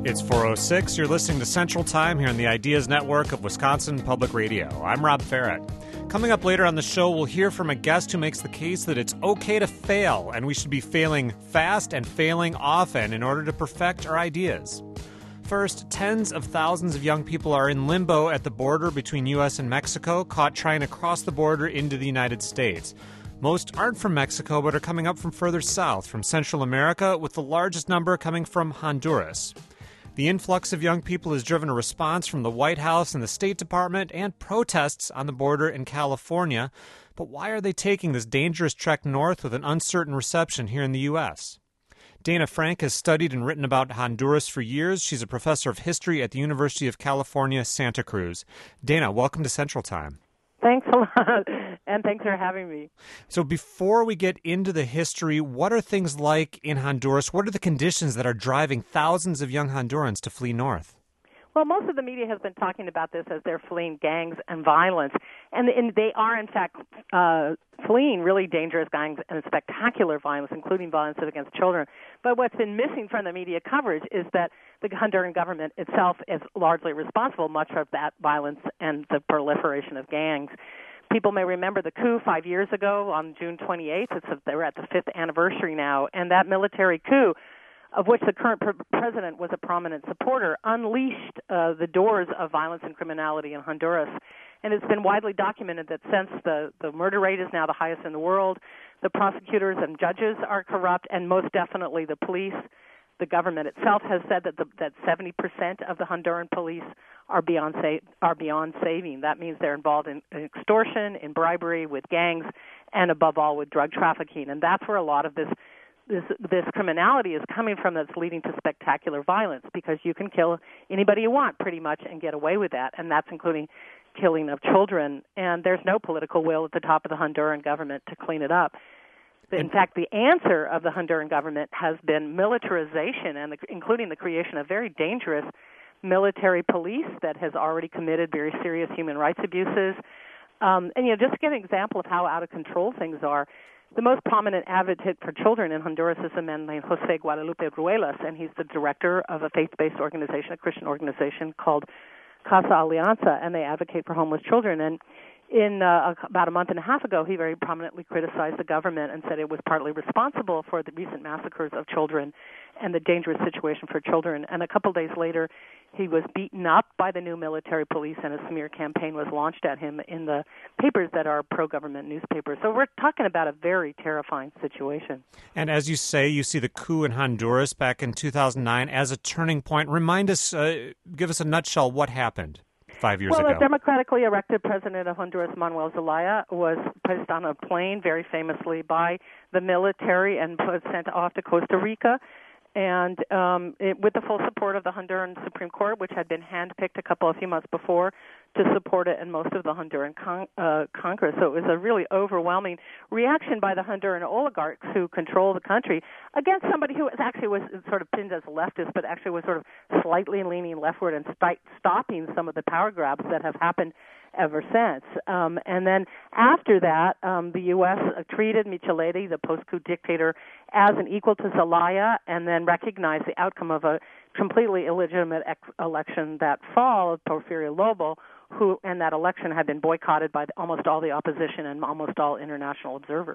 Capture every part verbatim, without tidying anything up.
It's four oh six. You're listening to Central Time here on the Ideas Network of Wisconsin Public Radio. I'm Rob Farrett. Coming up later on the show, we'll hear from a guest who makes the case that it's okay to fail, and we should be failing fast and failing often in order to perfect our ideas. First, tens of thousands of young people are in limbo at the border between U S and Mexico, caught trying to cross the border into the United States. Most aren't from Mexico, but are coming up from further south, from Central America, with the largest number coming from Honduras. The influx of young people has driven a response from the White House and the State Department and protests on the border in California. But why are they taking this dangerous trek north with an uncertain reception here in the U S? Dana Frank has studied and written about Honduras for years. She's a professor of history at the University of California, Santa Cruz. Dana, welcome to Central Time. Thanks a lot, and thanks for having me. So before we get into the history, what are things like in Honduras? What are the conditions that are driving thousands of young Hondurans to flee north? Well, most of the media has been talking about this as they're fleeing gangs and violence, and, and they are, in fact, uh, fleeing really dangerous gangs and spectacular violence, including violence against children. But what's been missing from the media coverage is that the Honduran government itself is largely responsible much of that violence and the proliferation of gangs. People may remember the coup five years ago on June twenty-eighth. It's a, they're at the fifth anniversary now, and that military coup, of which the current pre- president was a prominent supporter, unleashed uh, the doors of violence and criminality in Honduras. And it's been widely documented that since the, the murder rate is now the highest in the world, the prosecutors and judges are corrupt, and most definitely the police. The government itself has said that the, that seventy percent of the Honduran police are beyond sa- are beyond saving. That means they're involved in, in extortion, in bribery, with gangs, and above all with drug trafficking. And that's where a lot of this This, this criminality is coming from, that's leading to spectacular violence, because you can kill anybody you want pretty much and get away with that, and that's including killing of children. And there's no political will at the top of the Honduran government to clean it up. In fact, the answer of the Honduran government has been militarization, and the, including the creation of very dangerous military police that has already committed very serious human rights abuses. Um, and, you know, just to get an example of how out of control things are, the most prominent advocate for children in Honduras is a man named Jose Guadalupe Ruelas, and he's the director of a faith-based organization, a Christian organization called Casa Alianza, and they advocate for homeless children. And in uh, about a month and a half ago, he very prominently criticized the government and said it was partly responsible for the recent massacres of children and the dangerous situation for children. And a couple days later, he was beaten up by the new military police, and a smear campaign was launched at him in the papers that are pro-government newspapers. So we're talking about a very terrifying situation. And as you say, you see the coup in Honduras back in two thousand nine as a turning point. Remind us, uh, give us a nutshell, what happened five years well, ago? Well, the democratically elected president of Honduras, Manuel Zelaya, was placed on a plane very famously by the military and put, sent off to Costa Rica, and um, it, with the full support of the Honduran Supreme Court, which had been handpicked a couple of few months before to support it, and most of the Honduran con- uh, Congress. So it was a really overwhelming reaction by the Honduran oligarchs who control the country against somebody who actually was sort of pinned as a leftist, but actually was sort of slightly leaning leftward and st- stopping some of the power grabs that have happened ever since. Um, and then after that, um, the U S treated Micheletti, the post-coup dictator, as an equal to Zelaya, and then recognized the outcome of a completely illegitimate ex- election that fall of Porfirio Lobo, who, and that election had been boycotted by the, almost all the opposition and almost all international observers.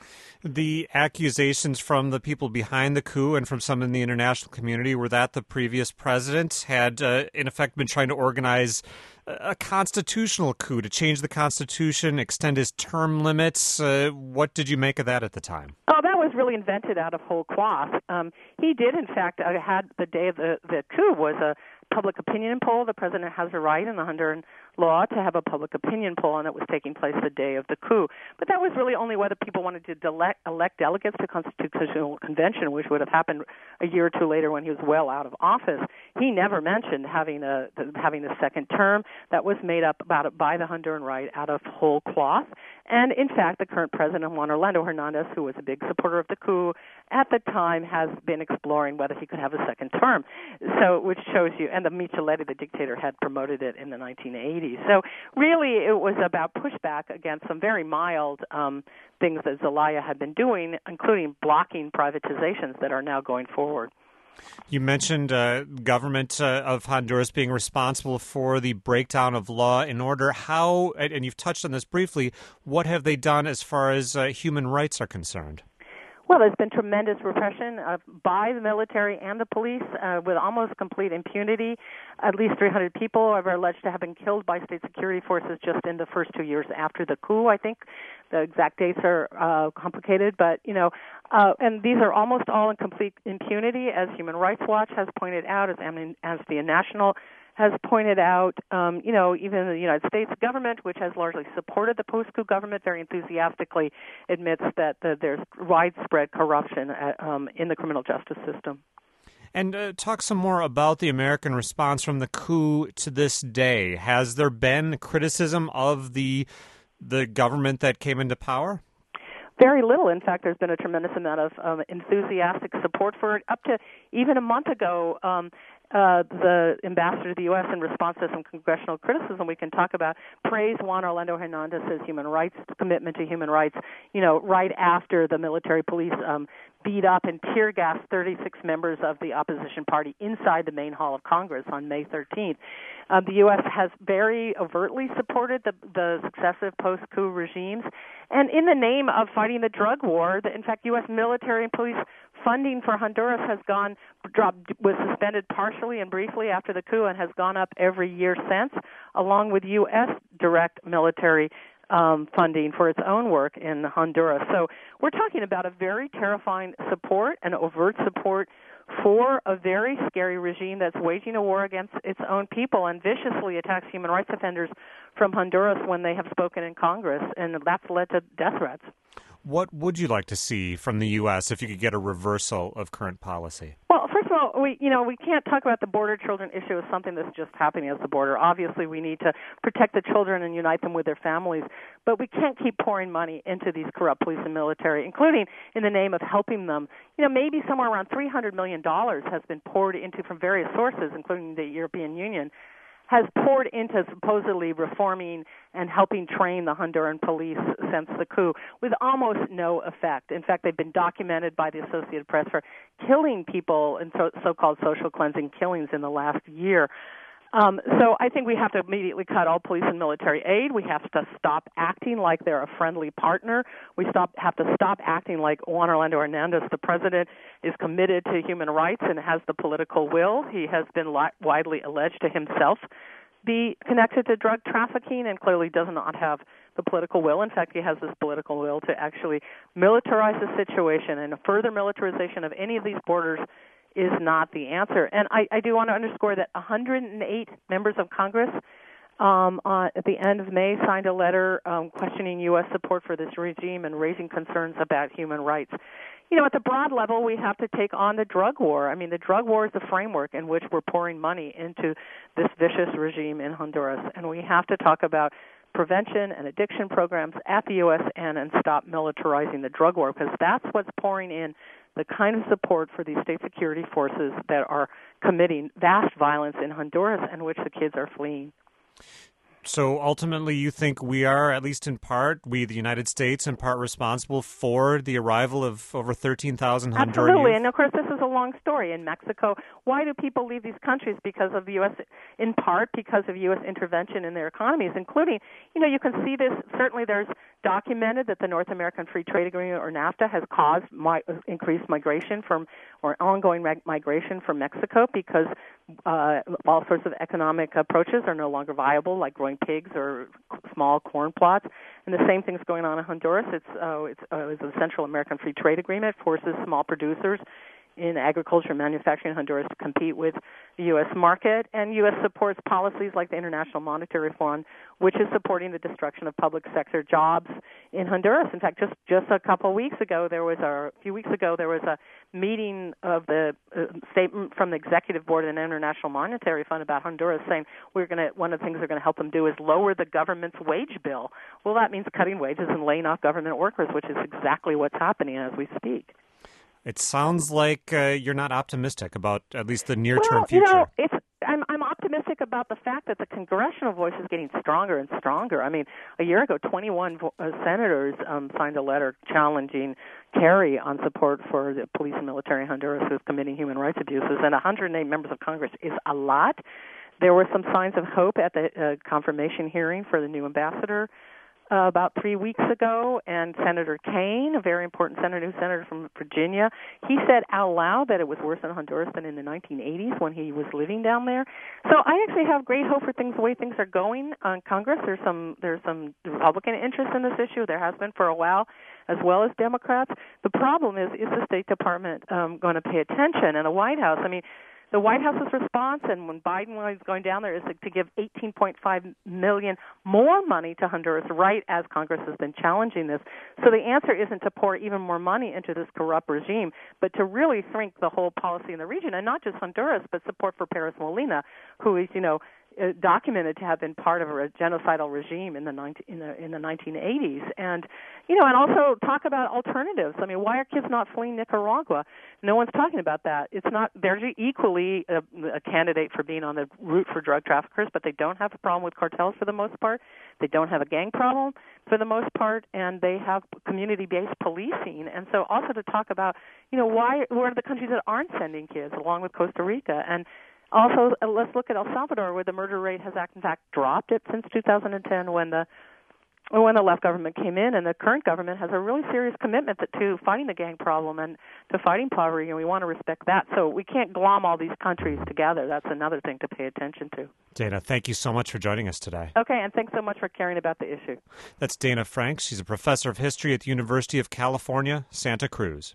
The accusations from the people behind the coup and from some in the international community were that the previous president had, uh, in effect, been trying to organize a constitutional coup to change the Constitution, extend his term limits. Uh, what did you make of that at the time? Oh, that was really invented out of whole cloth. Um, he did, in fact, uh, had the day of the, the coup was a public opinion poll. The president has a right in the Honduran law to have a public opinion poll, and it was taking place the day of the coup. But that was really only whether people wanted to elect, elect delegates to Constitutional Convention, which would have happened a year or two later when he was well out of office. He never mentioned having a having a second term. That was made up about by the Honduran right out of whole cloth. And in fact, the current president, Juan Orlando Hernandez, who was a big supporter of the coup at the time, has been exploring whether he could have a second term. So, which shows you, and the Micheletti, the dictator, had promoted it in the nineteen eighties. So really, it was about pushback against some very mild um, things that Zelaya had been doing, including blocking privatizations that are now going forward. You mentioned uh, government uh, of Honduras being responsible for the breakdown of law and order. How, and you've touched on this briefly, what have they done as far as uh, human rights are concerned? Well, there's been tremendous repression uh, by the military and the police uh, with almost complete impunity. At least three hundred people are alleged to have been killed by state security forces just in the first two years after the coup, I think. The exact dates are uh, complicated, but, you know, uh, and these are almost all in complete impunity, as Human Rights Watch has pointed out, as Amnesty International has pointed out. Um, you know, even the United States government, which has largely supported the post-coup government, very enthusiastically admits that the, there's widespread corruption at, um, in the criminal justice system. And uh, talk some more about the American response from the coup to this day. Has there been criticism of the the government that came into power? Very little. In fact, there's been a tremendous amount of um, enthusiastic support for it. Up to even a month ago, um, uh, the ambassador to the U S, in response to some congressional criticism we can talk about, praised Juan Orlando Hernandez's human rights commitment to human rights. You know, right after the military police um, beat up and tear gassed thirty-six members of the opposition party inside the main hall of Congress on May thirteenth. Uh, the U S has very overtly supported the, the successive post-coup regimes, and in the name of fighting the drug war, the, in fact, U S military and police funding for Honduras has gone dropped was suspended partially and briefly after the coup and has gone up every year since, along with U S direct military um, funding for its own work in Honduras. So we're talking about a very terrifying support and overt support for a very scary regime that's waging a war against its own people and viciously attacks human rights offenders from Honduras when they have spoken in Congress, and that's led to death threats. What would you like to see from the U S if you could get a reversal of current policy? Well, first of all, we you know we can't talk about the border children issue as something that's just happening at the border. Obviously, we need to protect the children and unite them with their families, but we can't keep pouring money into these corrupt police and military, including in the name of helping them. You know, maybe somewhere around three hundred million dollars has been poured into from various sources, including the European Union, has poured into supposedly reforming and helping train the Honduran police since the coup, with almost no effect. In fact, they've been documented by the Associated Press for killing people in so- so-called social cleansing killings in the last year. Um, so I think we have to immediately cut all police and military aid. We have to stop acting like they're a friendly partner. We stop have to stop acting like Juan Orlando Hernandez, the president, is committed to human rights and has the political will. He has been li- widely alleged to himself be connected to drug trafficking and clearly does not have the political will. In fact, he has this political will to actually militarize the situation, and a further militarization of any of these borders is not the answer. And I, I do want to underscore that one hundred eight members of Congress um, uh, at the end of May signed a letter um, questioning U S support for this regime and raising concerns about human rights. You know, at the broad level, we have to take on the drug war. I mean, the drug war is the framework in which we're pouring money into this vicious regime in Honduras, and we have to talk about prevention and addiction programs at the U S end and stop militarizing the drug war, because that's what's pouring in the kind of support for these state security forces that are committing vast violence in Honduras and which the kids are fleeing. So ultimately, you think we are, at least in part, we, the United States, in part responsible for the arrival of over thirteen thousand Honduran Absolutely. youth? And, of course, this is a long story. In Mexico, why do people leave these countries? Because of the U S, in part because of U S intervention in their economies, including, you know, you can see this. Certainly there's documented that the North American Free Trade Agreement, or NAFTA, has caused mi- increased migration from, or ongoing mag- migration from Mexico because uh, all sorts of economic approaches are no longer viable, like growing pigs or small corn plots. And the same thing's going on in Honduras. It's, uh, it's, uh, it's a Central American Free Trade Agreement, forces small producers in agriculture and manufacturing in Honduras to compete with the U S market, and U S supports policies like the International Monetary Fund, which is supporting the destruction of public sector jobs in Honduras. In fact, just just a couple of weeks ago, there was a, a few weeks ago there was a meeting of the uh, statement from the executive board of the International Monetary Fund about Honduras, saying we're going to one of the things we're going to help them do is lower the government's wage bill. Well, that means cutting wages and laying off government workers, which is exactly what's happening as we speak. It sounds like uh, you're not optimistic about at least the near-term well, future. You know, it's, I'm, I'm optimistic optimistic about the fact that the congressional voice is getting stronger and stronger. I mean, a year ago, twenty-one vo- uh, senators um, signed a letter challenging Kerry on support for the police and military in Honduras who's committing human rights abuses, and one hundred eight members of Congress is a lot. There were some signs of hope at the uh, confirmation hearing for the new ambassador uh, about three weeks ago, and Senator Kaine, a very important senator, new senator from Virginia, he said out loud that it was worse in Honduras than in the nineteen eighties when he was living down there. So I actually have great hope for things the way things are going on Congress. There's some there's some Republican interest in this issue. There has been for a while, as well as Democrats. The problem is, is the State Department um, going to pay attention? And the White House, I mean, the White House's response, and when Biden was going down there, is to give eighteen point five million dollars more money to Honduras right as Congress has been challenging this. So the answer isn't to pour even more money into this corrupt regime, but to really shrink the whole policy in the region, and not just Honduras, but support for Perez Molina, who is, you know, Uh, documented to have been part of a genocidal regime in the, nineteen, in the in the nineteen eighties, and you know, and also talk about alternatives. I mean, why are kids not fleeing Nicaragua? No one's talking about that. It's not. They're equally a, a candidate for being on the route for drug traffickers, but they don't have a problem with cartels for the most part. They don't have a gang problem for the most part, and they have community-based policing. And so, also to talk about, you know, why where are the countries that aren't sending kids, along with Costa Rica and also, uh, let's look at El Salvador, where the murder rate has, in fact, dropped it since two thousand ten when the when the left government came in, and the current government has a really serious commitment to fighting the gang problem and to fighting poverty, and we want to respect that. So we can't glom all these countries together. That's another thing to pay attention to. Dana, thank you so much for joining us today. Okay, and thanks so much for caring about the issue. That's Dana Franks. She's a professor of history at the University of California, Santa Cruz.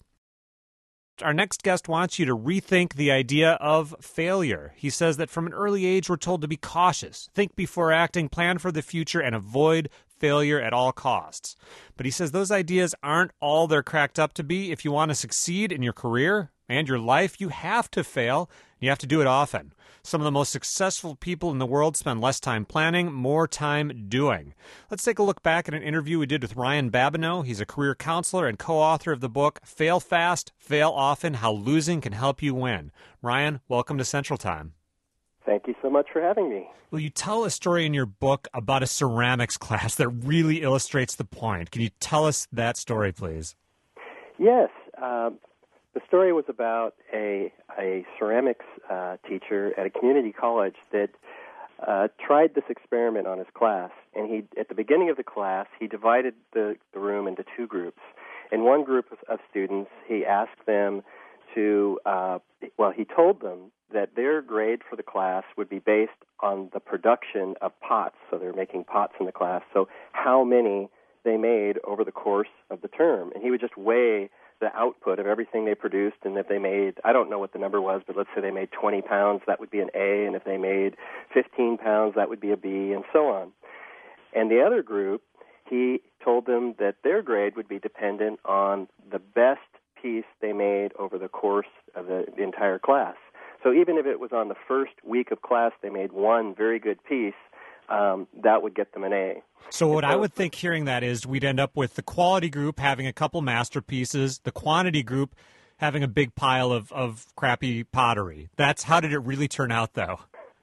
Our next guest wants you to rethink the idea of failure. He says that from an early age, we're told to be cautious, think before acting, plan for the future, and avoid failure at all costs. But he says those ideas aren't all they're cracked up to be. If you want to succeed in your career and your life, you have to fail. You have to do it often. Some of the most successful people in the world spend less time planning, more time doing. Let's take a look back at an interview we did with Ryan Babineau. He's a career counselor and co-author of the book Fail Fast, Fail Often, How Losing Can Help You Win. Ryan, welcome to Central Time. Thank you so much for having me. Will you tell a story in your book about a ceramics class that really illustrates the point? Can you tell us that story, please? Yes. Um, the story was about a, a ceramics uh, teacher at a community college that uh, tried this experiment on his class. And he, at the beginning of the class, he divided the, the room into two groups. In one group of, of students, he asked them to, uh, well, he told them that their grade for the class would be based on the production of pots. So they're making pots in the class. So how many they made over the course of the term. And he would just weigh the output of everything they produced, and if they made, I don't know what the number was, but let's say they made twenty pounds, that would be an A, and if they made fifteen pounds, that would be a B, and so on. And the other group, he told them that their grade would be dependent on the best piece they made over the course of the, the entire class. So even if it was on the first week of class they made one very good piece, um, that would get them an A. So what I would think hearing that is we'd end up with the quality group having a couple masterpieces, the quantity group having a big pile of, of crappy pottery. That's how did it really turn out, though?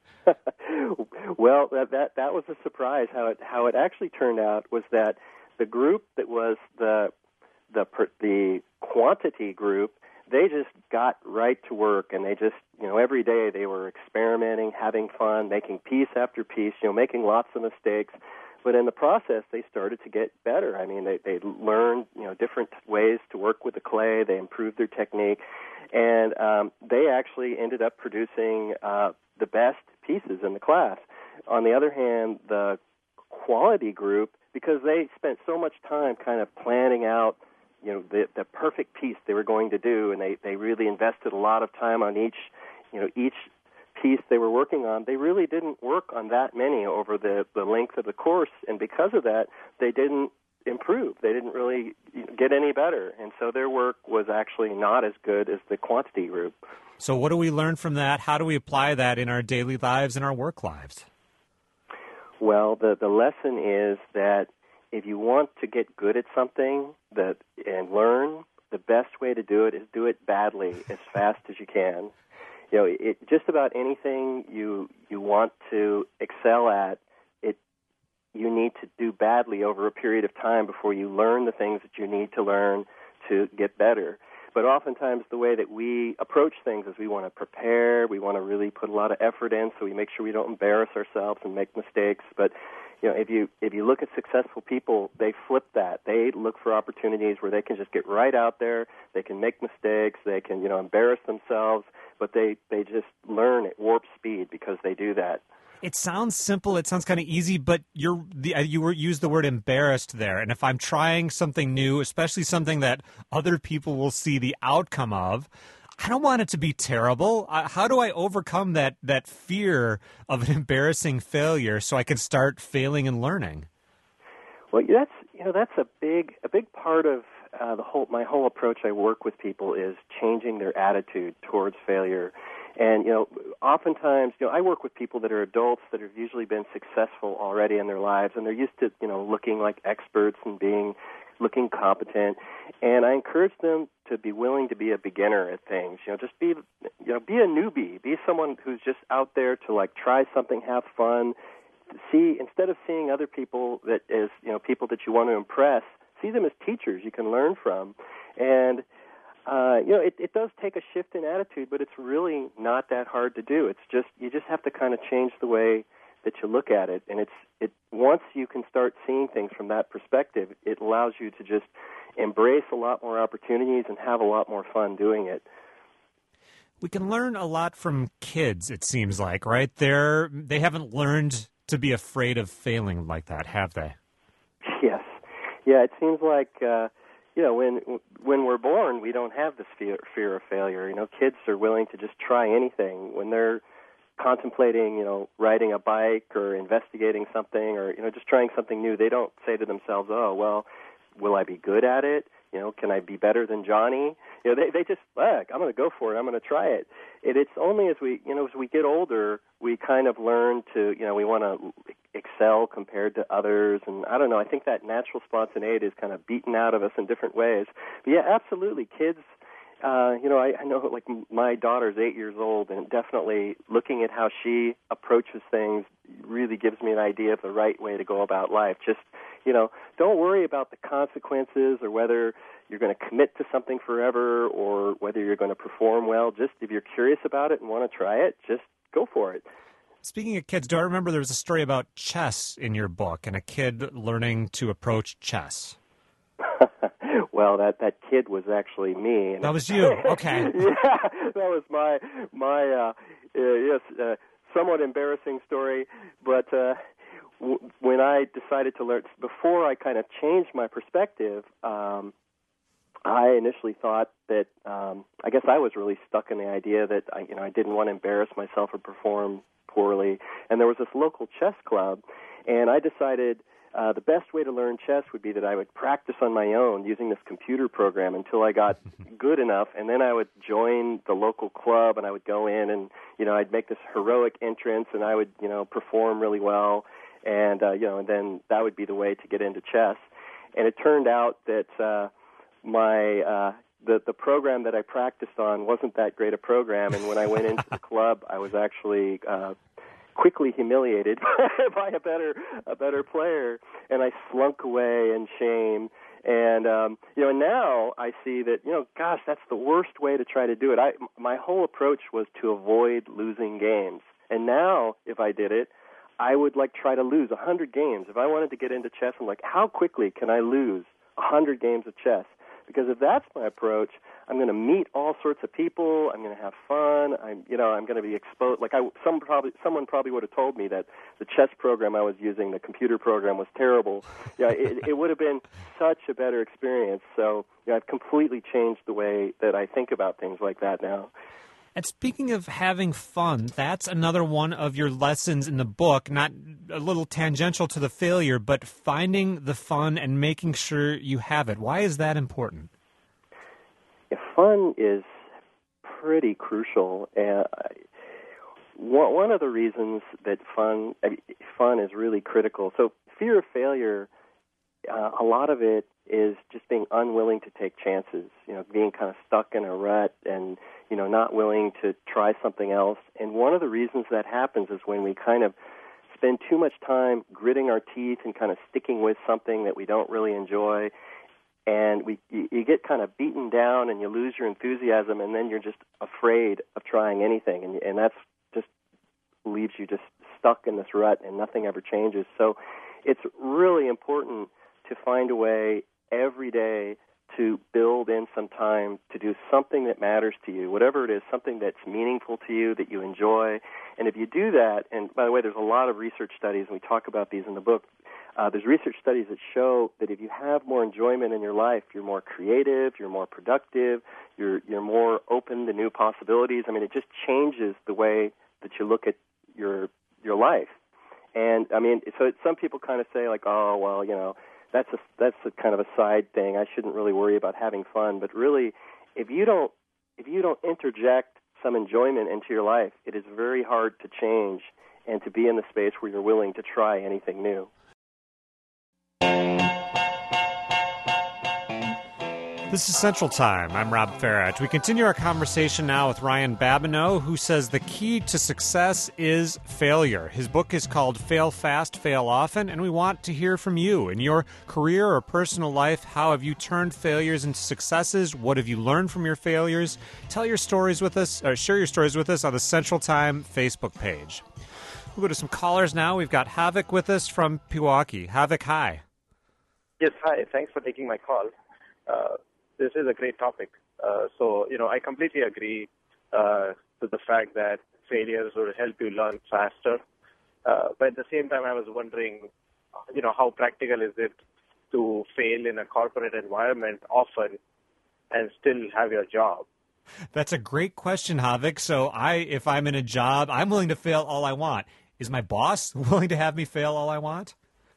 Well, that, that that was a surprise. How it how it actually turned out was that the group that was the the the quantity group, they just got right to work, and they just, you know, every day they were experimenting, having fun, making piece after piece, you know, making lots of mistakes. But in the process, they started to get better. I mean, they they learned, you know, different ways to work with the clay. They improved their technique, and um, they actually ended up producing uh, the best pieces in the class. On the other hand, the quality group, because they spent so much time kind of planning out, you know, the the perfect piece they were going to do, and they, they really invested a lot of time on each, you know, each piece they were working on. They really didn't work on that many over the, the length of the course, and because of that, they didn't improve. They didn't really get any better, and so their work was actually not as good as the quantity group. So what do we learn from that? How do we apply that in our daily lives and our work lives? Well, the, the lesson is that if you want to get good at something that and learn, the best way to do it is do it badly as fast as you can. you know, it, just about anything you you want to excel at, it you need to do badly over a period of time before you learn the things that you need to learn to get better. But oftentimes the way that we approach things is we want to prepare, we want to really put a lot of effort in so we make sure we don't embarrass ourselves and make mistakes. But you know, if you if you look at successful people, they flip that. They look for opportunities where they can just get right out there, they can make mistakes, they can, you know, embarrass themselves, but they, they just learn at warp speed because they do that. It sounds simple. It sounds kind of easy, but you're the, you were used the word embarrassed there. And if I'm trying something new, especially something that other people will see the outcome of, I don't want it to be terrible. Uh, how do I overcome that that fear of an embarrassing failure so I can start failing and learning? Well, that's you know that's a big a big part of uh, the whole my whole approach. I work with people is changing their attitude towards failure. And, you know, oftentimes, you know, I work with people that are adults that have usually been successful already in their lives, and they're used to, you know, looking like experts and being, looking competent. And I encourage them to be willing to be a beginner at things. You know, just be, you know, be a newbie. Be someone who's just out there to, like, try something, have fun. See, instead of seeing other people that as, you know, people that you want to impress, see them as teachers you can learn from. And Uh, you know, it, it does take a shift in attitude, but it's really not that hard to do. It's just you just have to kind of change the way that you look at it, and it's it once you can start seeing things from that perspective, it allows you to just embrace a lot more opportunities and have a lot more fun doing it. We can learn a lot from kids, it seems like, right? They're they haven't learned to be afraid of failing like that, have they? Yes, yeah. It seems like. Uh, You know, when when we're born, we don't have this fear, fear of failure. You know, kids are willing to just try anything. When they're contemplating, you know, riding a bike or investigating something or, you know, just trying something new, they don't say to themselves, oh, well, will I be good at it? You know, can I be better than Johnny? You know, they they just, look, I'm going to go for it. I'm going to try it. it. It's only as we, you know, as we get older, we kind of learn to, you know, we want to excel compared to others. And I don't know, I think that natural spontaneity is kind of beaten out of us in different ways. But yeah, absolutely. Kids, uh, you know, I, I know like my daughter's eight years old, and definitely looking at how she approaches things really gives me an idea of the right way to go about life. Just, you know, don't worry about the consequences or whether you're going to commit to something forever or whether you're going to perform well. Just if you're curious about it and want to try it, just go for it. Speaking of kids, do I remember there was a story about chess in your book and a kid learning to approach chess? Well, that, that kid was actually me. And that was you. Okay. Yeah, that was my my uh, uh, yes, uh, somewhat embarrassing story. But uh, w- when I decided to learn, before I kind of changed my perspective, um, I initially thought that um, I guess I was really stuck in the idea that I, you know I didn't want to embarrass myself or perform poorly. And there was this local chess club, and I decided uh, the best way to learn chess would be that I would practice on my own using this computer program until I got good enough, and then I would join the local club, and I would go in, and you know I'd make this heroic entrance, and I would you know perform really well, and uh, you know, and then that would be the way to get into chess. And it turned out that uh, my uh, the the program that I practiced on wasn't that great a program, and when I went into the club, I was actually uh, quickly humiliated by a better a better player, and I slunk away in shame. And um, you know, now I see that you know, gosh, that's the worst way to try to do it. I my whole approach was to avoid losing games, and now if I did it, I would like try to lose a hundred games. If I wanted to get into chess, I'm like, how quickly can I lose a hundred games of chess? Because if that's my approach, I'm going to meet all sorts of people. I'm going to have fun. I'm, you know, I'm going to be exposed. Like I, some probably, someone probably would have told me that the chess program I was using, the computer program, was terrible. Yeah, it, it would have been such a better experience. So, you know, I've completely changed the way that I think about things like that now. And speaking of having fun, that's another one of your lessons in the book, not a little tangential to the failure, but finding the fun and making sure you have it. Why is that important? Yeah, fun is pretty crucial. Uh, one of the reasons that fun fun is really critical. So fear of failure, uh, a lot of it is just being unwilling to take chances, you know, being kind of stuck in a rut and, you know, not willing to try something else. And one of the reasons that happens is when we kind of spend too much time gritting our teeth and kind of sticking with something that we don't really enjoy, and we you, you get kind of beaten down and you lose your enthusiasm, and then you're just afraid of trying anything, and and that's just leaves you just stuck in this rut and nothing ever changes. So it's really important to find a way every day to build in some time to do something that matters to you, whatever it is, something that's meaningful to you, that you enjoy. And if you do that, and by the way, there's a lot of research studies, and we talk about these in the book, uh, there's research studies that show that if you have more enjoyment in your life, you're more creative, you're more productive, you're you're more open to new possibilities. I mean, it just changes the way that you look at your your life. And, I mean, so some people kind of say, like, oh, well, you know, that's a, that's a kind of a side thing. I shouldn't really worry about having fun. But really, if you don't if you don't interject some enjoyment into your life, it is very hard to change and to be in the space where you're willing to try anything new. This is Central Time. I'm Rob Farrett. We continue our conversation now with Ryan Babineau, who says the key to success is failure. His book is called Fail Fast, Fail Often, and we want to hear from you. In your career or personal life, how have you turned failures into successes? What have you learned from your failures? Tell your stories with us, or share your stories with us on the Central Time Facebook page. We'll go to some callers now. We've got Havoc with us from Pewaukee. Havoc, hi. Yes, hi. Thanks for taking my call. Uh, This is a great topic. Uh, so, you know, I completely agree uh, with the fact that failures will help you learn faster. Uh, but at the same time, I was wondering, you know, how practical is it to fail in a corporate environment often and still have your job? That's a great question, Havoc. So I, if I'm in a job, I'm willing to fail all I want. Is my boss willing to have me fail all I want?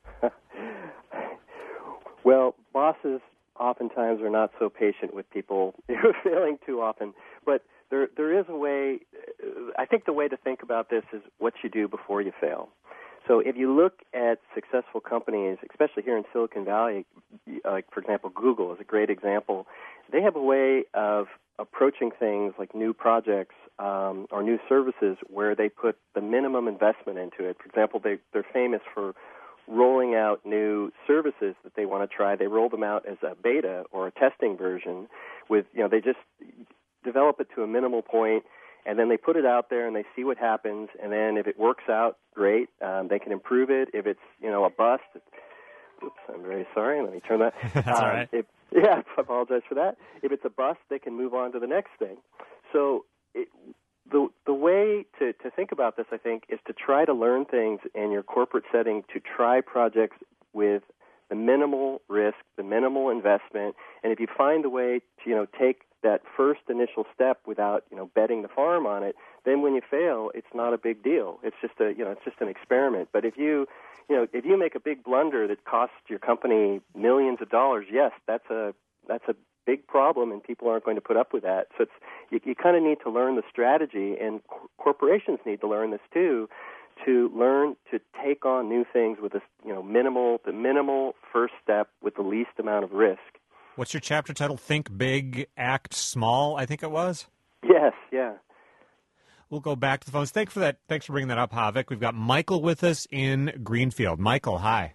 Well, bosses oftentimes are not so patient with people failing too often. But there there is a way, I think the way to think about this is what you do before you fail. So if you look at successful companies, especially here in Silicon Valley, like, for example, Google is a great example. They have a way of approaching things like new projects um, or new services where they put the minimum investment into it. For example, they, they're famous for rolling out new services that they want to try. They roll them out as a beta or a testing version with, you know, they just develop it to a minimal point, and then they put it out there and they see what happens, and then if it works out, great. Um, they can improve it. If it's, you know, a bust, oops, I'm very sorry. Let me turn that. That's um, all right. If, yeah, I apologize for that. If it's a bust, they can move on to the next thing. So it, The the way to, to think about this, I think, is to try to learn things in your corporate setting, to try projects with the minimal risk, the minimal investment, and if you find a way to, you know, take that first initial step without, you know, betting the farm on it, then when you fail, it's not a big deal. It's just a, you know, it's just an experiment. But if you, you know, if you make a big blunder that costs your company millions of dollars, yes, that's a that's a big problem, and people aren't going to put up with that. So it's, you, you kind of need to learn the strategy, and co- corporations need to learn this too, to learn to take on new things with this, you know, minimal, the minimal first step with the least amount of risk. What's your chapter title? Think Big, Act Small, I think it was? Yes, yeah. We'll go back to the phones. Thanks for that. Thanks for bringing that up, Havoc. We've got Michael with us in Greenfield. Michael, hi.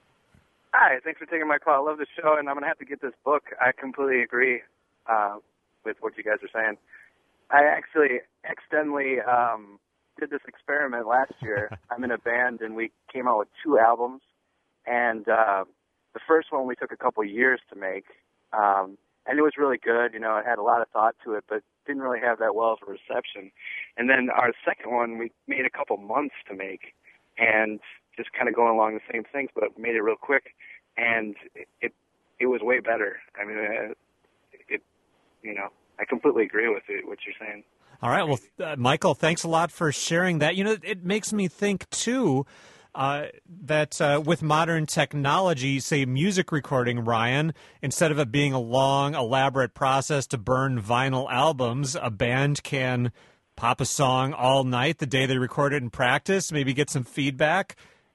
Hi, thanks for taking my call. I love the show, and I'm going to have to get this book. I completely agree uh, with what you guys are saying. I actually accidentally um, did this experiment last year. I'm in a band, and we came out with two albums. And uh, the first one we took a couple years to make, um, and it was really good. You know, it had a lot of thought to it, but didn't really have that well of a reception. And then our second one we made a couple months to make, and just kind of going along the same things, but made it real quick, and it it, it was way better. I mean, uh, it, you know, I completely agree with it, what you're saying. All right, well, uh, Michael, thanks a lot for sharing that. You know, it makes me think, too, uh, that uh, with modern technology, say music recording, Ryan, instead of it being a long, elaborate process to burn vinyl albums, a band can pop a song all night the day they record it in practice, maybe get some feedback,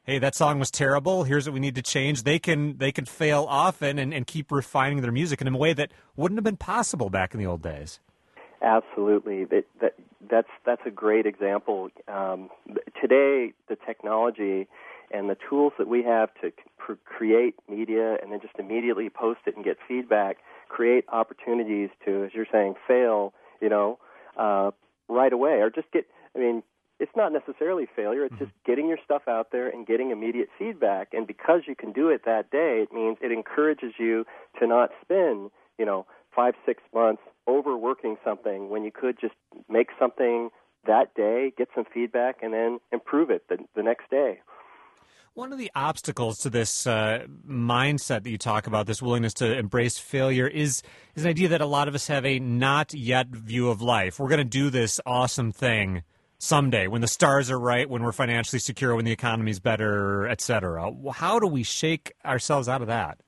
hey, that song was terrible. Here's what we need to change. They can they can fail often and, and keep refining their music in a way that wouldn't have been possible back in the old days. Absolutely. That, that, that's, that's a great example. Um, today, the technology and the tools that we have to c- create media and then just immediately post it and get feedback create opportunities to, as you're saying, fail, you know, uh, right away. Or just get, I mean, it's not necessarily failure. It's mm-hmm. just getting your stuff out there and getting immediate feedback. And because you can do it that day, it means it encourages you to not spend, you know, five, six months overworking something when you could just make something that day, get some feedback, and then improve it the, the next day. One of the obstacles to this uh, mindset that you talk about, this willingness to embrace failure, is is an idea that a lot of us have a not yet view of life. We're going to do this awesome thing someday when the stars are right, when we're financially secure, when the economy's better, et cetera. How do we shake ourselves out of that?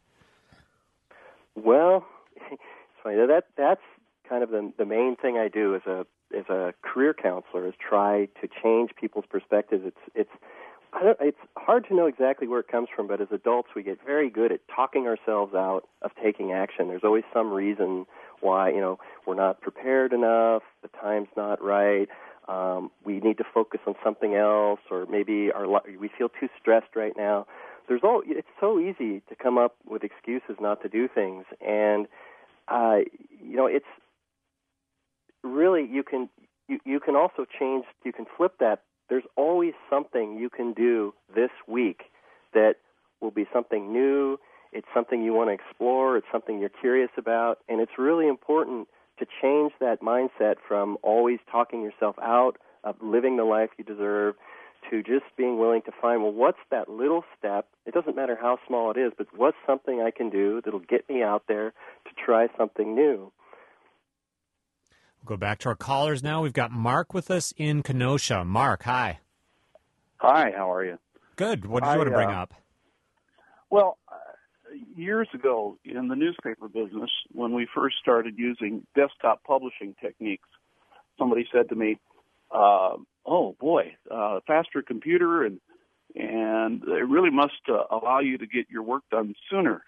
Well, it's funny. That that's kind of the the main thing I do as a as a career counselor is try to change people's perspectives. It's it's I don't, it's hard to know exactly where it comes from, but as adults, we get very good at talking ourselves out of taking action. There's always some reason why, you know, we're not prepared enough, the time's not right, um, we need to focus on something else, or maybe our we feel too stressed right now. There's all. It's so easy to come up with excuses not to do things, and uh, you know, it's really you can you, you can also change. You can flip that. There's always something you can do this week that will be something new. It's something you want to explore. It's something you're curious about. And it's really important to change that mindset from always talking yourself out of living the life you deserve to just being willing to find, well, what's that little step? It doesn't matter how small it is, but what's something I can do that'll get me out there to try something new? We'll go back to our callers now. We've got Mark with us in Kenosha. Mark, hi. Hi, how are you? Good. What did you I, want to bring uh, up? Well, uh, years ago in the newspaper business, when we first started using desktop publishing techniques, somebody said to me, uh, oh, boy, uh, faster computer, and and it really must uh, allow you to get your work done sooner,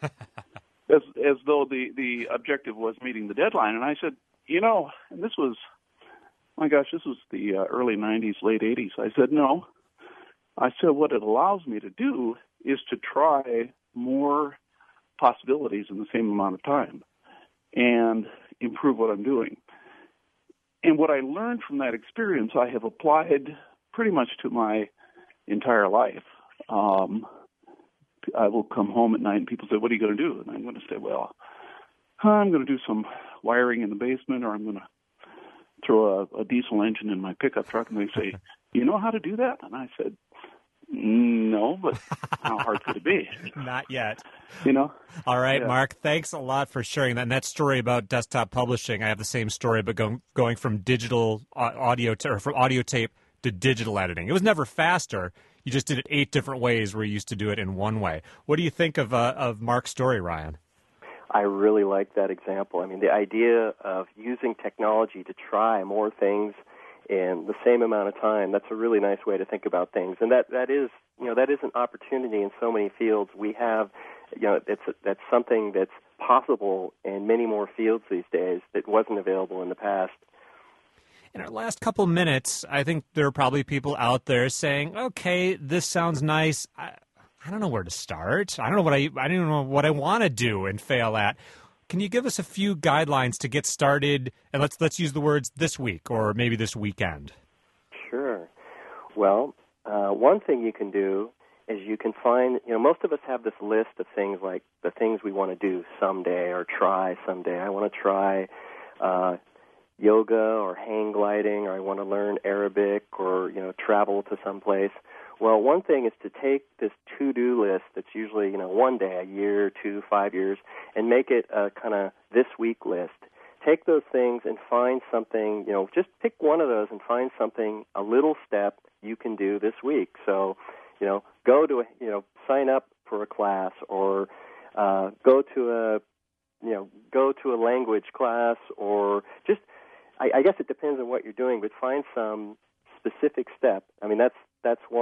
as as though the, the objective was meeting the deadline. And I said, you know, and this was, my gosh, this was the uh, early nineties, late eighties. I said, no. I said, what it allows me to do is to try more possibilities in the same amount of time and improve what I'm doing. And what I learned from that experience, I have applied pretty much to my entire life. Um, I will come home at night and people say, what are you going to do? And I'm going to say, well, I'm going to do some wiring in the basement, or I'm going to throw a, a diesel engine in my pickup truck. And they say, you know how to do that? And I said, no, but how hard could it be? Not yet. You know? All right, yeah. Mark, thanks a lot for sharing that. And that story about desktop publishing, I have the same story, but going, going from digital audio to, or from audio tape to digital editing. It was never faster. You just did it eight different ways where you used to do it in one way. What do you think of uh, of Mark's story, Ryan? I really like that example. I mean, the idea of using technology to try more things in the same amount of time, that's a really nice way to think about things. And that, that is, you know, that is an opportunity in so many fields. We have, you know, it's, that's something that's possible in many more fields these days that wasn't available in the past. In our last couple minutes, I think there are probably people out there saying, okay, this sounds nice. I, I don't know where to start. I don't know what I I don't know what I want to do and fail at. Can you give us a few guidelines to get started? And let's let's use the words this week or maybe this weekend. Sure. Well, uh, one thing you can do is you can find, you know, most of us have this list of things like the things we want to do someday or try someday. I want to try uh, yoga or hang gliding, or I want to learn Arabic, or, you know, travel to some place. Well, one thing is to take this to-do list that's usually, you know, one day, a year, two, five years, and make it a kind of this week list. Take those things and find something, you know, just pick one of those and find something, a little step you can do this week. So, you know, go to, a, you know, sign up for a class, or uh, go to a, you know, go to a language class, or just, I, I guess it depends on what you're doing, but find some specific step. I mean, that's that's one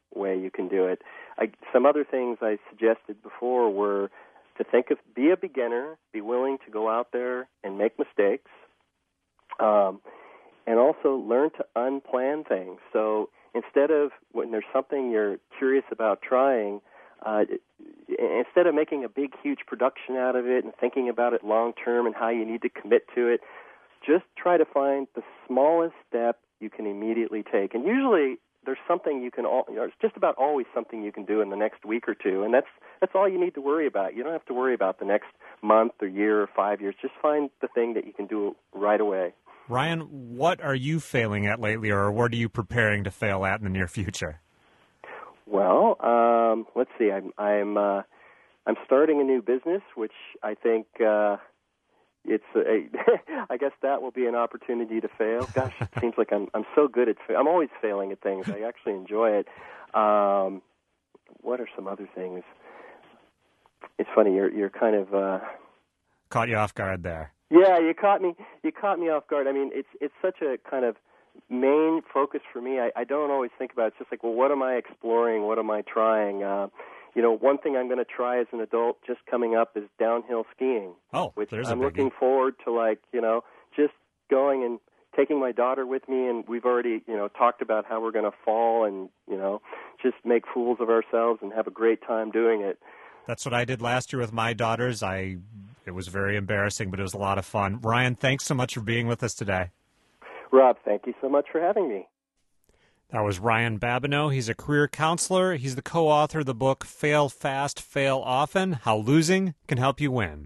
way you can do it. I, some other things I suggested before were to think of, be a beginner, be willing to go out there and make mistakes, um, and also learn to unplan things. So instead of, when there's something you're curious about trying, uh, instead of making a big, huge production out of it and thinking about it long term and how you need to commit to it, just try to find the smallest step you can immediately take. And usually there's something you can, all, you know, it's just about always something you can do in the next week or two, and that's that's all you need to worry about. You don't have to worry about the next month or year or five years. Just find the thing that you can do right away. Ryan, what are you failing at lately, or what are you preparing to fail at in the near future? Well, um, let's see. I'm I'm uh, I'm starting a new business, which I think uh, it's a. I guess that will be an opportunity to fail. Gosh, it seems like I'm I'm so good at. I'm always failing at things. I actually enjoy it. Um, what are some other things? It's funny. You're you're kind of uh, caught you off guard there. Yeah, you caught me. You caught me off guard. I mean, it's it's such a kind of main focus for me. I, I don't always think about it. It's just like, well, what am I exploring? What am I trying? Uh, you know, one thing I'm going to try as an adult just coming up is downhill skiing. Oh, which there's I'm a biggie. looking forward to, like, you know, just going and taking my daughter with me, and we've already, you know, talked about how we're going to fall and, you know, just make fools of ourselves and have a great time doing it. That's what I did last year with my daughters. I It was very embarrassing, but it was a lot of fun. Ryan, thanks so much for being with us today. Rob, thank you so much for having me. That was Ryan Babineau. He's a career counselor. He's the co-author of the book Fail Fast, Fail Often, How Losing Can Help You Win.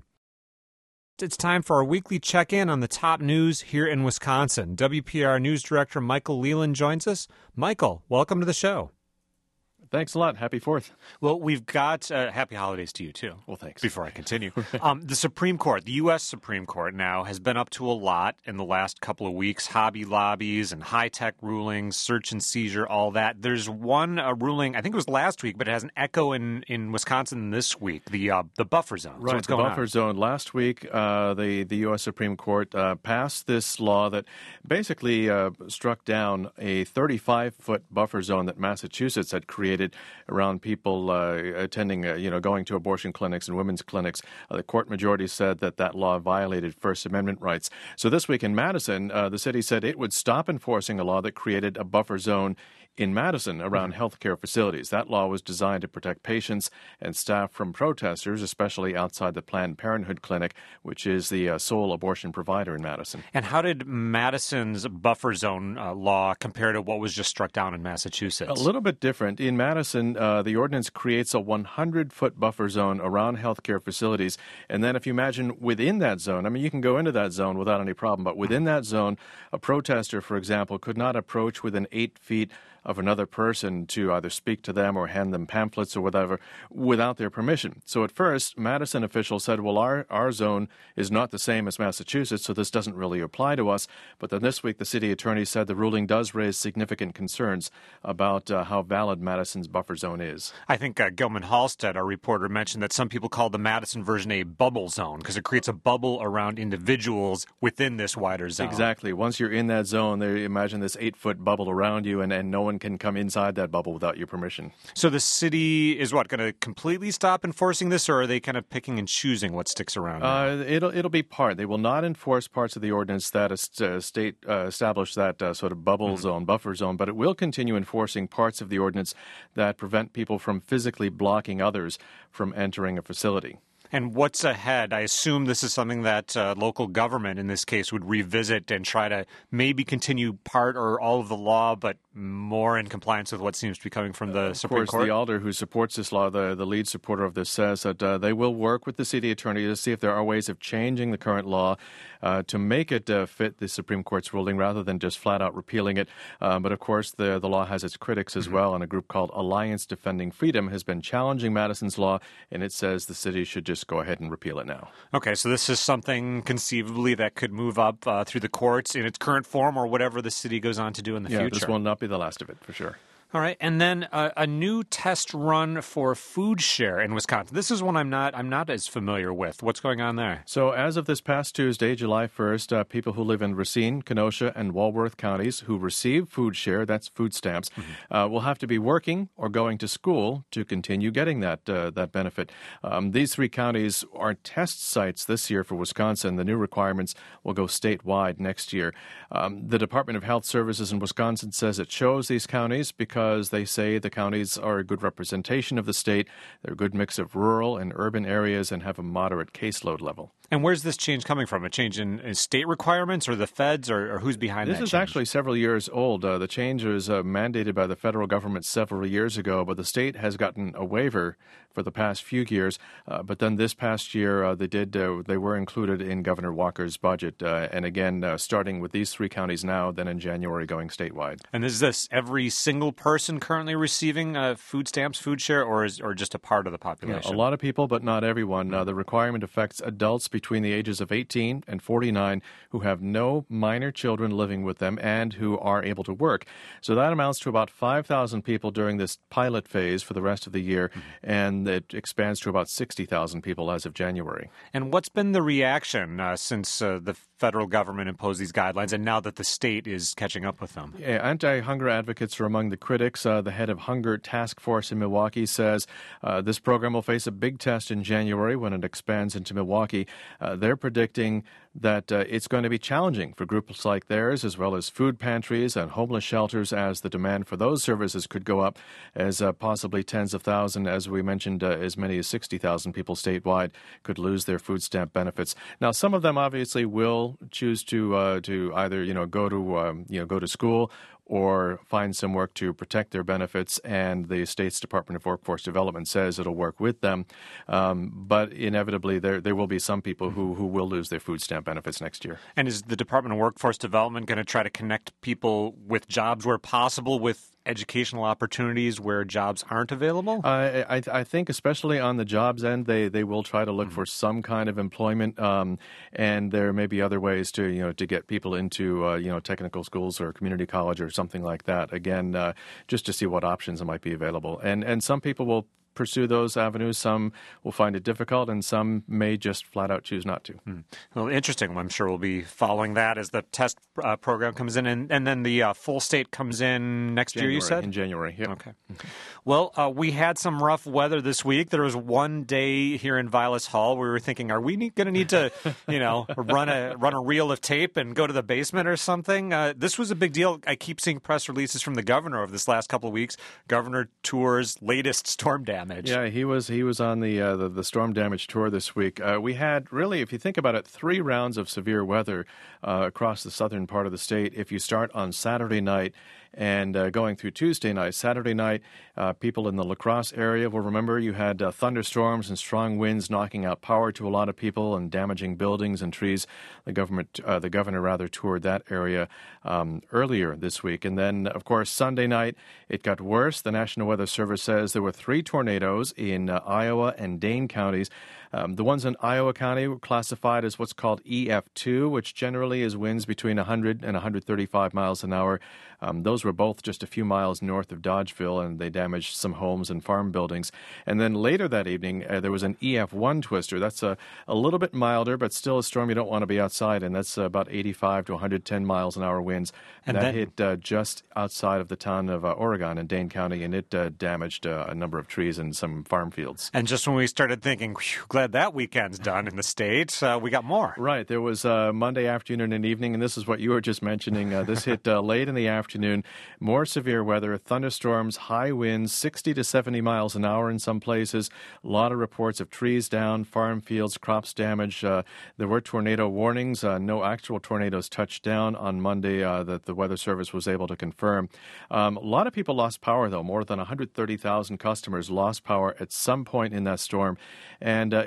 It's time for our weekly check-in on the top news here in Wisconsin. W P R News Director Michael Leland joins us. Michael, welcome to the show. Thanks a lot. Happy Fourth. Well, we've got uh, happy holidays to you, too. Well, thanks. Before I continue. um, the Supreme Court, the U S Supreme Court now, has been up to a lot in the last couple of weeks. Hobby lobbies and high-tech rulings, search and seizure, all that. There's one uh, ruling, I think it was last week, but it has an echo in, in Wisconsin this week, the uh, the buffer zone. Right, so what's the going buffer on? zone. Last week, uh, the, the U S Supreme Court uh, passed this law that basically uh, struck down a thirty-five foot buffer zone that Massachusetts had created around people uh, attending, uh, you know, going to abortion clinics and women's clinics. Uh, the court majority said that that law violated First Amendment rights. So this week in Madison, uh, the city said it would stop enforcing a law that created a buffer zone in Madison around healthcare facilities. That law was designed to protect patients and staff from protesters, especially outside the Planned Parenthood clinic, which is the uh, sole abortion provider in Madison. And how did Madison's buffer zone uh, law compare to what was just struck down in Massachusetts? A little bit different. In Madison, uh, the ordinance creates a one hundred foot buffer zone around healthcare facilities. And then if you imagine within that zone, I mean, you can go into that zone without any problem, but within that zone, a protester, for example, could not approach within eight feet of another person to either speak to them or hand them pamphlets or whatever without their permission. So at first, Madison officials said, well, our, our zone is not the same as Massachusetts, so this doesn't really apply to us. But then this week, the city attorney said the ruling does raise significant concerns about uh, how valid Madison's buffer zone is. I think uh, Gilman Halstead, our reporter, mentioned that some people call the Madison version a bubble zone because it creates a bubble around individuals within this wider zone. Exactly. Once you're in that zone, they imagine this eight-foot bubble around you, and, and no one can come inside that bubble without your permission. So the city is what, going to completely stop enforcing this, or are they kind of picking and choosing what sticks around? Uh, it'll it'll be part. They will not enforce parts of the ordinance that a state uh, established that uh, sort of bubble mm-hmm. zone, buffer zone, but it will continue enforcing parts of the ordinance that prevent people from physically blocking others from entering a facility. And what's ahead? I assume this is something that uh, local government, in this case, would revisit and try to maybe continue part or all of the law, but more in compliance with what seems to be coming from the uh, Supreme Court. Of course, the alder who supports this law, the, the lead supporter of this, says that uh, they will work with the city attorney to see if there are ways of changing the current law uh, to make it uh, fit the Supreme Court's ruling rather than just flat out repealing it. Um, but of course, the, the law has its critics as mm-hmm. well, and a group called Alliance Defending Freedom has been challenging Madison's law, and it says the city should just go ahead and repeal it now. Okay, so this is something conceivably that could move up uh, through the courts in its current form or whatever the city goes on to do in the yeah, future. This will not be the last of it, for sure. All right, and then uh, a new test run for food share in Wisconsin. This is one I'm not I'm not as familiar with. What's going on there? So as of this past Tuesday, July first, uh, people who live in Racine, Kenosha, and Walworth counties who receive food share, that's food stamps, mm-hmm. uh, will have to be working or going to school to continue getting that uh, that benefit. Um, these three counties are test sites this year for Wisconsin. The new requirements will go statewide next year. Um, the Department of Health Services in Wisconsin says it chose these counties because Because they say the counties are a good representation of the state. They're a good mix of rural and urban areas and have a moderate caseload level. And where's this change coming from? A change in, in state requirements or the feds or, or who's behind this that This is change? actually several years old. Uh, the change was uh, mandated by the federal government several years ago, but the state has gotten a waiver for the past few years. Uh, but then this past year, uh, they did uh, they were included in Governor Walker's budget. Uh, and again, uh, starting with these three counties now, then in January going statewide. And is this every single person currently receiving uh, food stamps, food share, or is or just a part of the population? Yeah, a lot of people, but not everyone. Uh, the requirement affects adults between the ages of eighteen and forty-nine who have no minor children living with them and who are able to work. So that amounts to about five thousand people during this pilot phase for the rest of the year, mm-hmm. and it expands to about sixty thousand people as of January. And what's been the reaction uh, since uh, the federal government imposed these guidelines and now that the state is catching up with them? Yeah, anti-hunger advocates are among the critics. Uh, the head of Hunger Task Force in Milwaukee says uh, this program will face a big test in January when it expands into Milwaukee. Uh, they're predicting that uh, it's going to be challenging for groups like theirs, as well as food pantries and homeless shelters, as the demand for those services could go up, as uh, possibly tens of thousands, as we mentioned, uh, as many as sixty thousand people statewide could lose their food stamp benefits. Now, some of them obviously will choose to uh, to either you know go to um, you know go to school or find some work to protect their benefits, and the state's Department of Workforce Development says it'll work with them. Um, but inevitably, there there will be some people who, who will lose their food stamp benefits next year. And is the Department of Workforce Development going to try to connect people with jobs where possible with educational opportunities where jobs aren't available? Uh, I, I think especially on the jobs end, they, they will try to look mm-hmm. for some kind of employment, um, and there may be other ways to you know to get people into uh, you know technical schools or community college or something like that. Again, uh, just to see what options might be available, and and some people will pursue those avenues. Some will find it difficult, and some may just flat out choose not to. Hmm. Well, interesting. I'm sure we'll be following that as the test uh, program comes in, and, and then the uh, full state comes in next January, year, you said? In January, yeah. Okay. okay. Well, uh, we had some rough weather this week. There was one day here in Vilas Hall where we were thinking, are we going to need to, you know, run a run a reel of tape and go to the basement or something? Uh, this was a big deal. I keep seeing press releases from the governor over this last couple of weeks. Governor tours latest storm damage. Yeah, he was he was on the uh, the, the storm damage tour this week. Uh, we had really, if you think about it, three rounds of severe weather uh, across the southern part of the state. If you start on Saturday night and uh, going through Tuesday night, Saturday night, uh, people in the La Crosse area will remember you had uh, thunderstorms and strong winds knocking out power to a lot of people and damaging buildings and trees. The government, uh, the governor rather, toured that area um, earlier this week. And then, of course, Sunday night, it got worse. The National Weather Service says there were three tornadoes in uh, Iowa and Dane counties. Um, the ones in Iowa County were classified as what's called E F two, which generally is winds between one hundred and one hundred thirty-five miles an hour. Um, those were both just a few miles north of Dodgeville, and they damaged some homes and farm buildings. And then later that evening, uh, there was an E F one twister. That's a, a little bit milder, but still a storm you don't want to be outside, and that's uh, about eighty-five to one hundred ten miles an hour winds. And, and that then, hit uh, just outside of the town of uh, Oregon in Dane County, and it uh, damaged uh, a number of trees and some farm fields. And just when we started thinking, glad that weekend's done in the States, uh, we got more. Right. There was uh, Monday afternoon and evening, and this is what you were just mentioning. Uh, this hit uh, late in the afternoon. More severe weather, thunderstorms, high winds, sixty to seventy miles an hour in some places. A lot of reports of trees down, farm fields, crops damaged. Uh, there were tornado warnings. Uh, no actual tornadoes touched down on Monday uh, that the Weather Service was able to confirm. Um, a lot of people lost power, though. More than one hundred thirty thousand customers lost power at some point in that storm. And uh,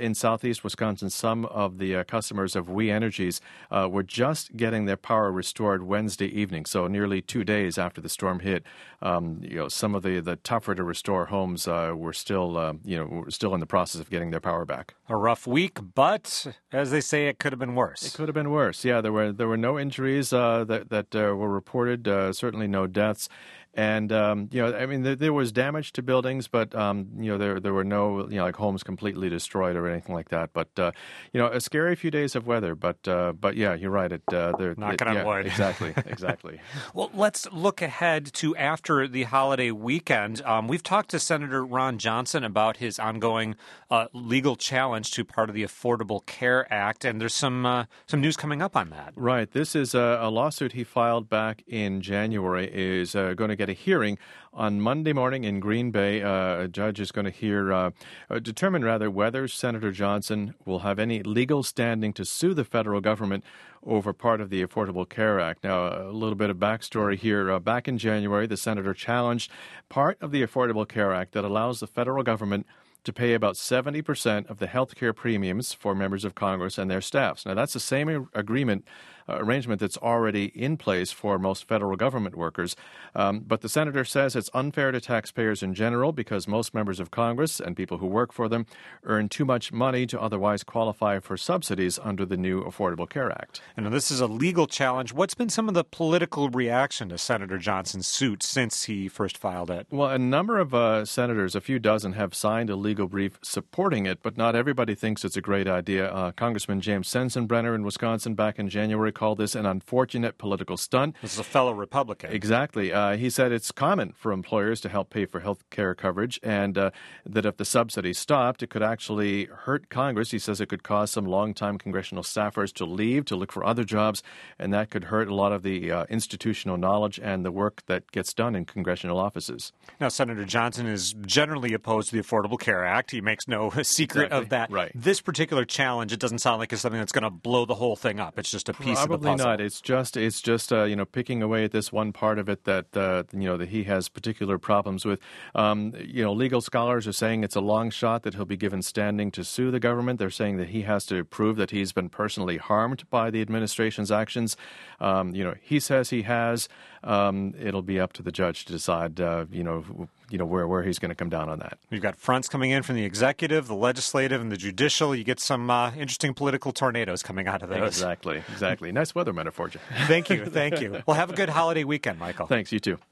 in southeast Wisconsin, some of the uh, customers of We Energies uh, were just getting their power restored Wednesday evening, so nearly two days after the storm hit. Um, you know, some of the, the tougher to restore homes uh, were still, uh, you know, were still in the process of getting their power back. A rough week, but as they say, it could have been worse. It could have been worse. Yeah, there were there were no injuries uh, that that uh, were reported. Uh, certainly no deaths. And, um, you know, I mean, there, there was damage to buildings, but, um, you know, there there were no, you know, like homes completely destroyed or anything like that. But, uh, you know, a scary few days of weather. But, uh, but yeah, you're right. It, uh, Knocking it, on yeah, wood. Exactly, exactly. Well, let's look ahead to after the holiday weekend. Um, we've talked to Senator Ron Johnson about his ongoing uh, legal challenge to part of the Affordable Care Act, and there's some uh, some news coming up on that. Right. This is a, a lawsuit he filed back in January, is uh, going to get a hearing on Monday morning in Green Bay. Uh, a judge is going to hear, uh, uh, determine rather, whether Senator Johnson will have any legal standing to sue the federal government over part of the Affordable Care Act. Now, a little bit of backstory here. Uh, back in January, the senator challenged part of the Affordable Care Act that allows the federal government to pay about seventy percent of the health care premiums for members of Congress and their staffs. Now, that's the same agreement Uh, arrangement that's already in place for most federal government workers. Um, but the senator says it's unfair to taxpayers in general because most members of Congress and people who work for them earn too much money to otherwise qualify for subsidies under the new Affordable Care Act. And this is a legal challenge. What's been some of the political reaction to Senator Johnson's suit since he first filed it? Well, a number of uh, senators, a few dozen, have signed a legal brief supporting it, but not everybody thinks it's a great idea. Uh, Congressman James Sensenbrenner in Wisconsin back in January called this an unfortunate political stunt. This is a fellow Republican. Exactly. Uh, he said it's common for employers to help pay for health care coverage, and uh, that if the subsidy stopped, it could actually hurt Congress. He says it could cause some longtime congressional staffers to leave to look for other jobs, and that could hurt a lot of the uh, institutional knowledge and the work that gets done in congressional offices. Now, Senator Johnson is generally opposed to the Affordable Care Act. He makes no secret exactly. of that. Right. This particular challenge, it doesn't sound like it's something that's going to blow the whole thing up. It's just a piece Probably of the puzzle. not. It's just it's just uh, you know picking away at this one part of it that uh, you know that he has particular problems with. Um, you know, legal scholars are saying it's a long shot that he'll be given standing to sue the government. They're saying that he has to prove that he's been personally harmed by the administration's actions. Um, you know, he says he has. Um, it'll be up to the judge to decide. Uh, you know. you know, where, where he's going to come down on that. You've got fronts coming in from the executive, the legislative, and the judicial. You get some uh, interesting political tornadoes coming out of those. Exactly, exactly. Nice weather metaphor, Jim. Thank you, thank you. Well, have a good holiday weekend, Michael. Thanks, you too.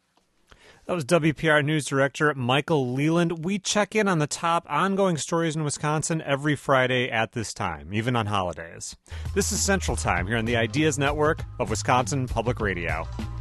That was W P R News Director Michael Leland. We check in on the top ongoing stories in Wisconsin every Friday at this time, even on holidays. This is Central Time here on the Ideas Network of Wisconsin Public Radio.